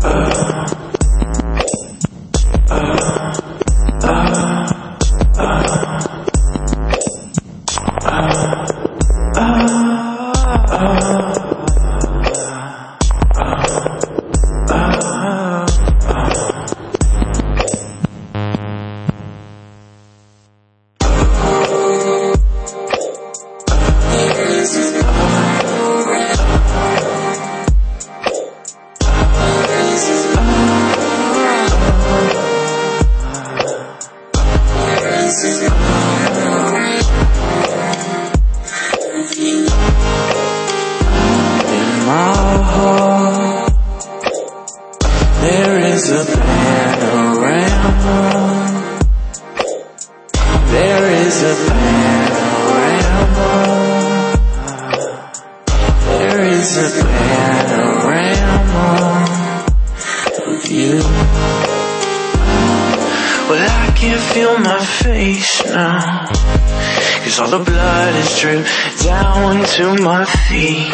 All the blood is dripped down to my feet,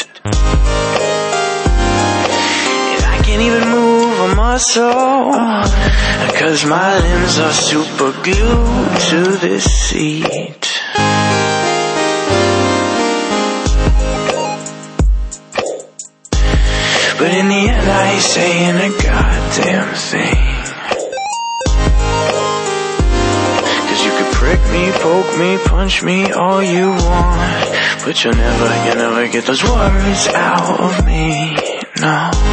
and I can't even move a muscle, 'cause my limbs are super glued to this seat. But in the end I ain't saying a goddamn thing. Prick me, poke me, punch me all you want, but you'll never get those words out of me, no.